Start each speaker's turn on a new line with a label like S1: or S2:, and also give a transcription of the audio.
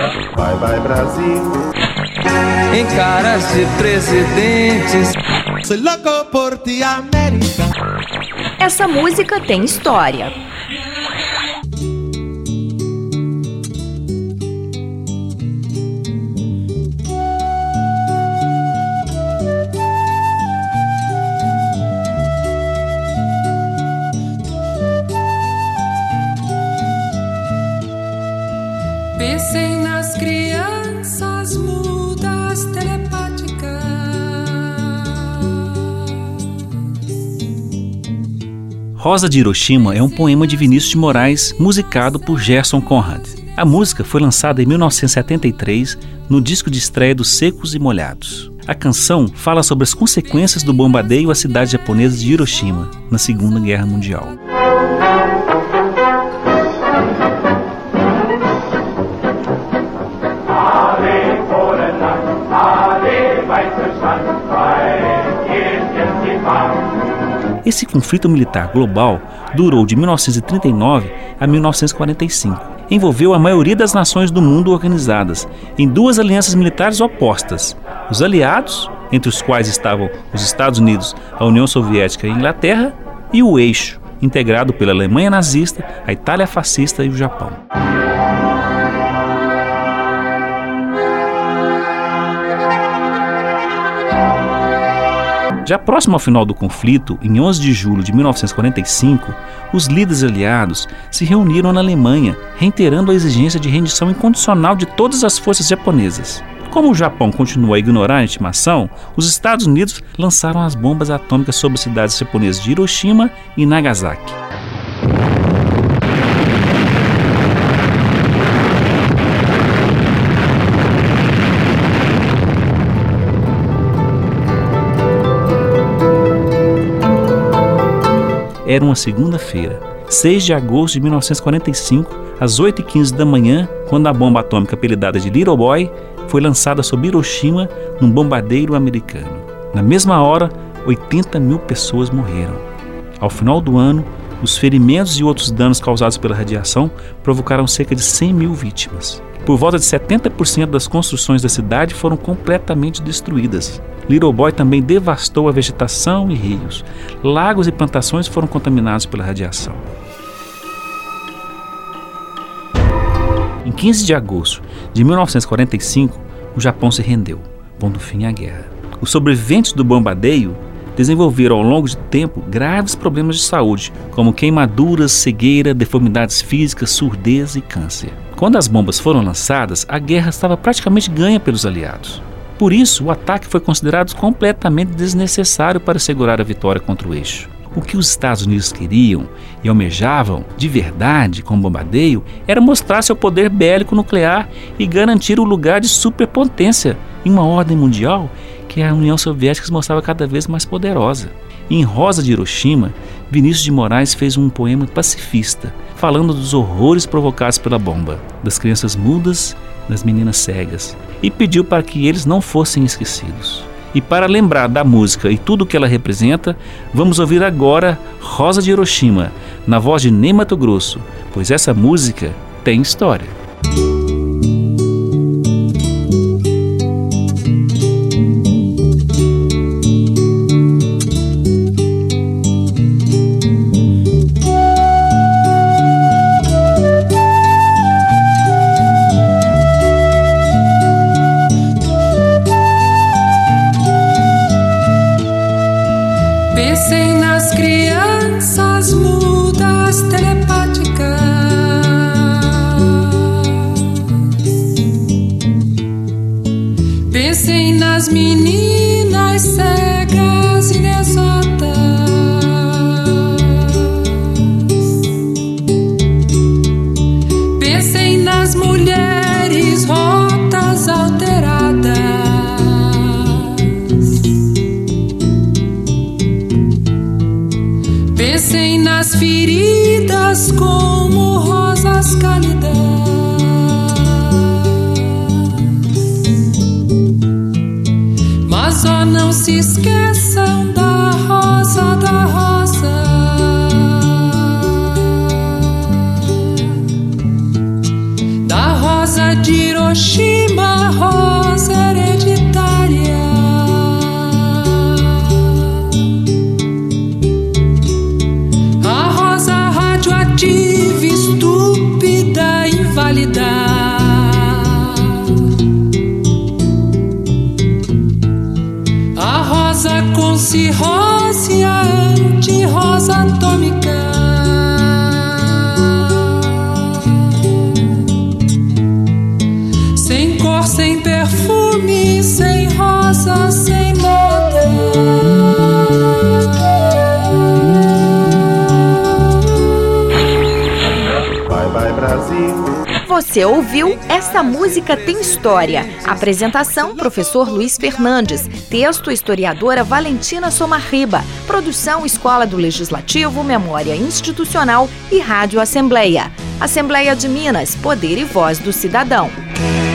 S1: Bye bye Brasil.
S2: Em caras de presidentes.
S1: Soy loco por ti, América.
S3: Essa música tem história.
S4: Pensem nas crianças mudas telepáticas.
S5: Rosa de Hiroshima é um poema de Vinícius de Moraes, musicado por Gerson Conrad. A música foi lançada em 1973 no disco de estreia dos Secos e Molhados. A canção fala sobre as consequências do bombardeio à cidade japonesa de Hiroshima na Segunda Guerra Mundial. Esse conflito militar global durou de 1939 a 1945. Envolveu a maioria das nações do mundo organizadas em duas alianças militares opostas: os aliados, entre os quais estavam os Estados Unidos, a União Soviética e a Inglaterra, e o eixo, integrado pela Alemanha nazista, a Itália fascista e o Japão. Já próximo ao final do conflito, em 11 de julho de 1945, os líderes aliados se reuniram na Alemanha, reiterando a exigência de rendição incondicional de todas as forças japonesas. Como o Japão continuou a ignorar a intimação, os Estados Unidos lançaram as bombas atômicas sobre as cidades japonesas de Hiroshima e Nagasaki. Era uma segunda-feira, 6 de agosto de 1945, às 8h15 da manhã, quando a bomba atômica apelidada de Little Boy foi lançada sobre Hiroshima num bombardeiro americano. Na mesma hora, 80 mil pessoas morreram. Ao final do ano, os ferimentos e outros danos causados pela radiação provocaram cerca de 100 mil vítimas. Por volta de 70% das construções da cidade foram completamente destruídas. Little Boy também devastou a vegetação e rios. Lagos e plantações foram contaminados pela radiação. Em 15 de agosto de 1945, o Japão se rendeu, pondo fim à guerra. Os sobreviventes do bombardeio desenvolveram ao longo de tempo graves problemas de saúde, como queimaduras, cegueira, deformidades físicas, surdez e câncer. Quando as bombas foram lançadas, a guerra estava praticamente ganha pelos aliados. Por isso, o ataque foi considerado completamente desnecessário para assegurar a vitória contra o eixo. O que os Estados Unidos queriam e almejavam de verdade com o bombardeio era mostrar seu poder bélico nuclear e garantir o lugar de superpotência em uma ordem mundial que a União Soviética se mostrava cada vez mais poderosa. Em Rosa de Hiroshima, Vinícius de Moraes fez um poema pacifista, falando dos horrores provocados pela bomba, das crianças mudas, das meninas cegas, e pediu para que eles não fossem esquecidos. E para lembrar da música e tudo o que ela representa, vamos ouvir agora Rosa de Hiroshima, na voz de Ney Matogrosso, pois essa música tem história.
S4: Pensem nas crianças mudas telepáticas. Pensem nas meninas cegas e desotas. Pensem nas mulheres rotas, alteradas. Pensem nas feridas como rosas cálidas. Mas ó, não se esqueçam da rosa, da rosa. Da rosa de Hiroshima. Hiroshima, rosa hereditária. A rosa radioativa, estúpida, inválida. A rosa com cirrose, a anti-rosa atômica. Sem cor, sem perfume, sem rosa, sem moda.
S1: Bye bye Brasil.
S3: Você ouviu Essa Música Tem História. Apresentação, professor Luiz Fernandes. Texto, historiadora Valentina Somarriba. Produção, Escola do Legislativo, Memória Institucional e Rádio Assembleia. Assembleia de Minas, Poder e Voz do Cidadão.